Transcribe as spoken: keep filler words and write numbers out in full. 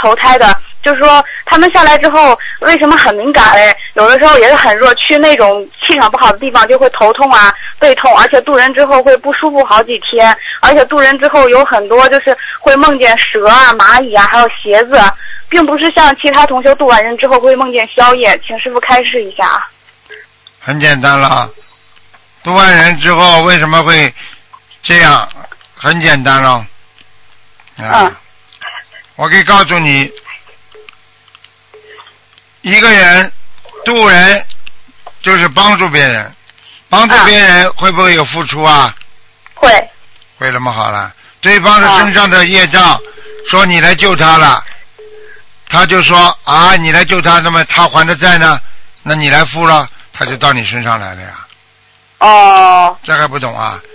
投胎的，就是说他们下来之后为什么很敏感嘞？有的时候也是很弱，去那种气场不好的地方就会头痛啊、背痛，而且渡人之后会不舒服好几天，而且渡人之后有很多就是会梦见蛇啊、蚂蚁啊，还有鞋子，并不是像其他同修渡完人之后会梦见宵夜，请师父开示一下啊。 很简单了，渡完人之后为什么会这样？很简单了，啊、嗯，我可以告诉你，一个人渡人就是帮助别人，帮助别人会不会有付出啊？ 会。 会那么好了，对方的身上的业障，说你来救他了，他就说啊，你来救他，那么他还的债呢？那你来付了，他就到你身上来了呀。 哦。 这还不懂啊？